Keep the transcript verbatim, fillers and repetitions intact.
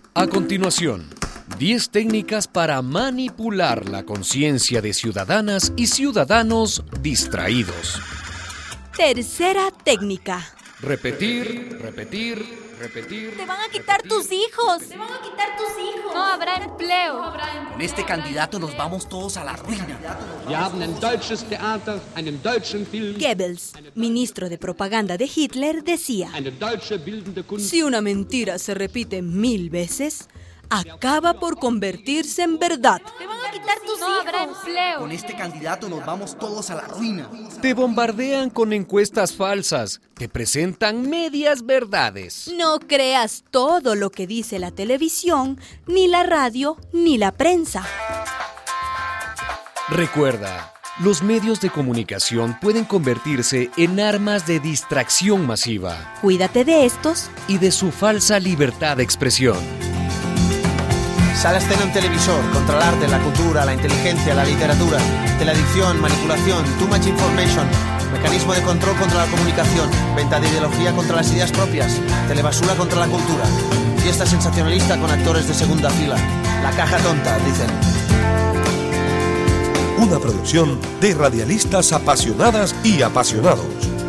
A continuación, diez técnicas para manipular la conciencia de ciudadanas y ciudadanos distraídos. Tercera técnica. Repetir, repetir, repetir. Te van a quitar repetir. tus hijos. Te van a quitar tus hijos. No habrá empleo. No habrá empleo. Con este candidato nos vamos todos a la ruina. Wir haben ein deutsches Theater, einen deutschen Film, Goebbels, ministro de propaganda de Hitler, decía: eine deutsche bildende Kunst. si una mentira se repite mil veces, acaba por convertirse en verdad. Te van a quitar tus No hijos. habrá empleo. Con este candidato nos vamos todos a la ruina. Te bombardean con encuestas falsas. Te presentan medias verdades. No creas todo lo que dice la televisión, ni la radio, ni la prensa. Recuerda, los medios de comunicación pueden convertirse en armas de distracción masiva Cuídate de estos. y de su falsa libertad de expresión. Sala a escena un televisor, contra el arte, la cultura, la inteligencia, la literatura, teleadicción, manipulación, too much information, mecanismo de control contra la comunicación, venta de ideología contra las ideas propias, telebasura contra la cultura, fiesta sensacionalista con actores de segunda fila, la caja tonta, dicen. Una producción de radialistas apasionadas y apasionados.